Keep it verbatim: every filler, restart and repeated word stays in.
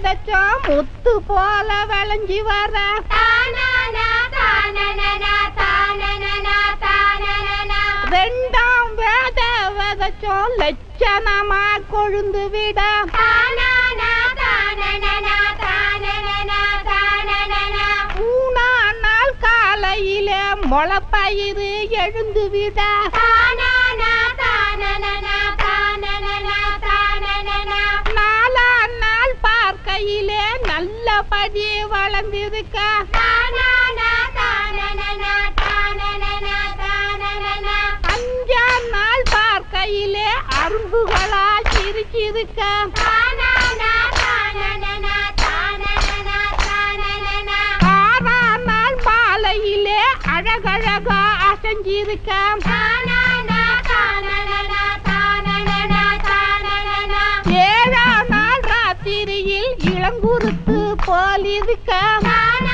விதைச்சோம் முத்து போல விளைஞ்சி வர ரெண்டாம் வேத விதைச்சோம் லட்சணமா கொழுந்து விட மூணாம் நாள் காலையில முளைப்பயிறு எழுந்து விட நாலாம் நாள் பார்க்கையிலே நல்லபடி வளர்ந்திருக்க அஞ்சாம் நாள் பார்க்கையிலே அரும்புகளா சிரிச்சிருக்க ஆறாம் நாள் மாலையிலே அழகழகா அசைஞ்சிருக்க ஏழாம் நாள் ராத்திரியில் இளங்குருத்து போலிருக்க